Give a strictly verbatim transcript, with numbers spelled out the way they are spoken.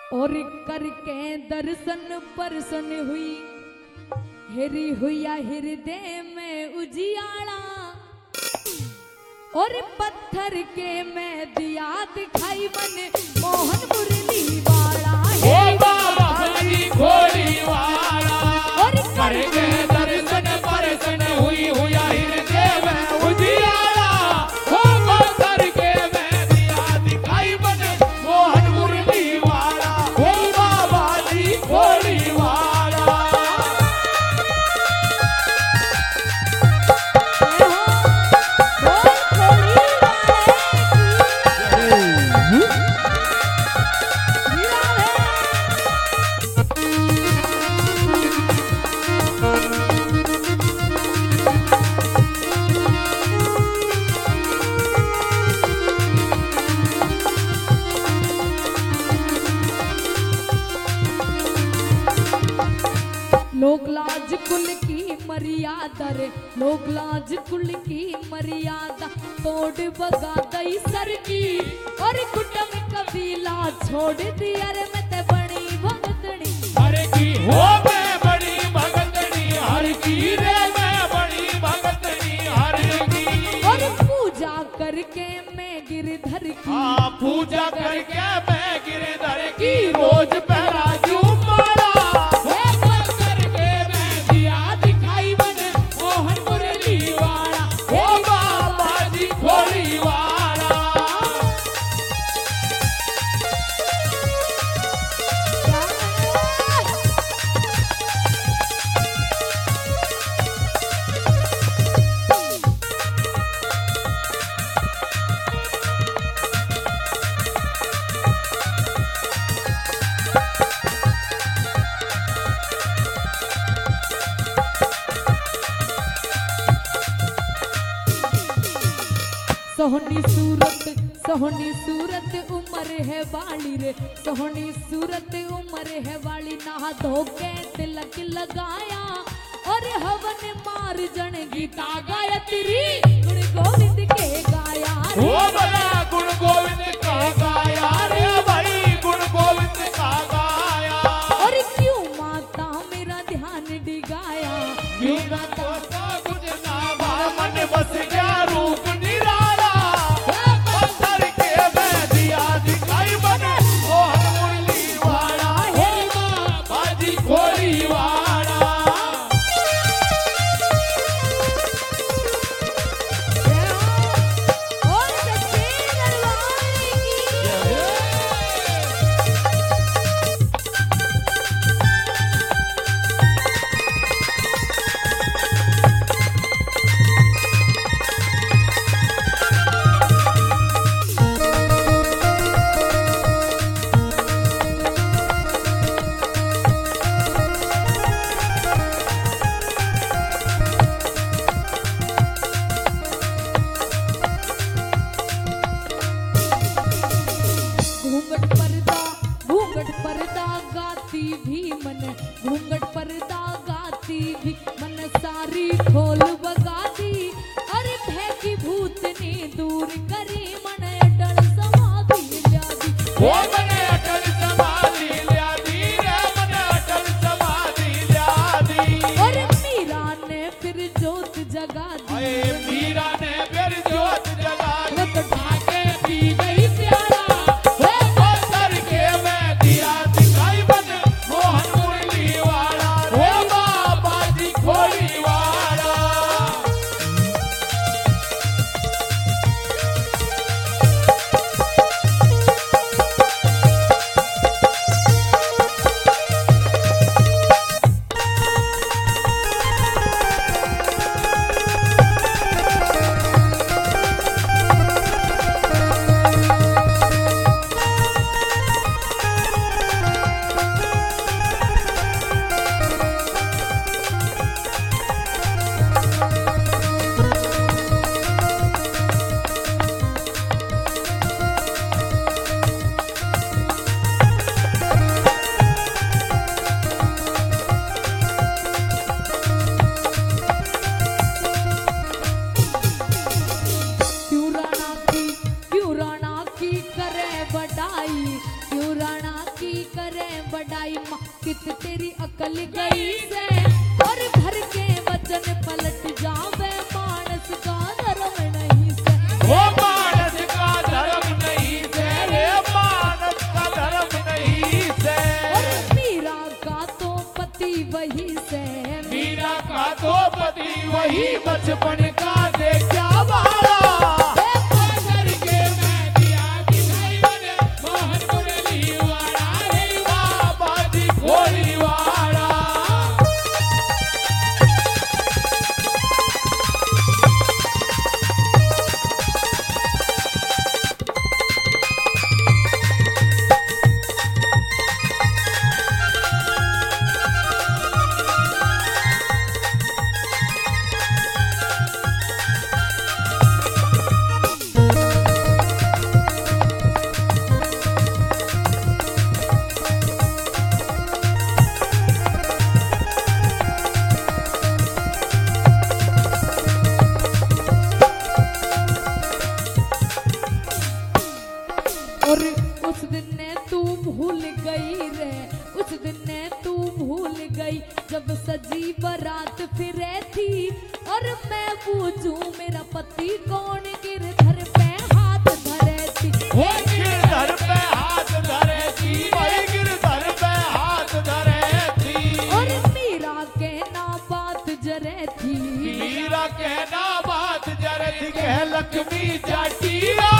और करके दर्शन परसन हुई, हिरी हुआ हृदय में उजियाला, और पत्थर के मैं दिया दिखाई मन मोहन मुरली वाला। हे बाबा जी भोली वाला, और करके दर्शन परसन हुई हुआ हृदय में उजियाला, हो पत्थर के मैं दिया दिखाई मन मोहन मुरली वाला। हे बाबा जी भोली वाला, लोक लाज कुल की मर्यादा रे, लोक लाज कुल की मर्यादा तोड़ बगा दई सर की, और कुटुंब कबीला छोड़ दिया रे मैं ते बड़ी भगतनी। हर की हो मैं बड़ी भगतनी, हर की रे मैं बड़ी भगतनी, हर की। और पूजा करके मैं गिरधर की, हाँ पूजा करके मैं गिरधर की रोज पहरा जुमाला, हे पत्थर के मैं दिया दिखाई मन मोहन मुरली वाला। हे बाबा जी भोली वाला, सोहनी सूरत सोहनी सूरत उम्र है वाली रे, सोहनी सूरत उम्र है वाली, नहा धो के तिलक लगाया, और हवन मार जन गीता गायत्री गुण गोविंद के गाया रे। वो बड़ा गुण गोविंद का गाया रे भाई, गुण गोविंद का गाया। और क्यों माता मेरा ध्यान डिगाया, क्यों ना तो कुछ ना मन बस गया रूप निराला, हे पत्थर के मैं दिया दिखाई मन मोहन मुरली वाला। हे बाबा जी भोली वाला, और सच्चे दरबार की। घूंघट पर्दा घूंघट पर्दा गाती भी मन, घूंघट पर्दा गाती भी मन, सारी खोल बगाती, अरे भय की भूतनी दूर करी मन अटल समाधि ल्यादी। वो मने अटल समाधि ल्यादी रे, मने अटल समाधि ल्यादी। और मीरा ने फिर जोत जगा दी, अरे मीरा ने फिर जोत जगा दी, वो तो ढाके पी गई प्याला, हे पत्थर के मैं दिया दिखाई मन मोहन मुरली वाला। हे बाबा जी भोली वाला, करे बढ़ाई माँ कित तेरी अकल गई से और भर के वचन पलट जावे मानस का धर्म नहीं से वो मानस का धर्म नहीं से रे मानस का धर्म नहीं से और मीरा का तो पति वही से मीरा का तो पति वही बचपन का देखा वाला करके मैं दिया दिखाई बने मोहन मुरली वाला रे बाबा जी खोली वाला और उस दिन ने तू भूल गई रे उस दिन ने तू भूल गई जब सजी बारात फिरे थी और मैं पूछूं मेरा पति कौन गिरधर पे हाथ धरे थी वो गिरधर पे हाथ धरे थी वही गिरधर पे हाथ धरे थी और मीरा के ना बात जरे थी मीरा कहना बात जरे थी कह लक्ष्मी जाटिया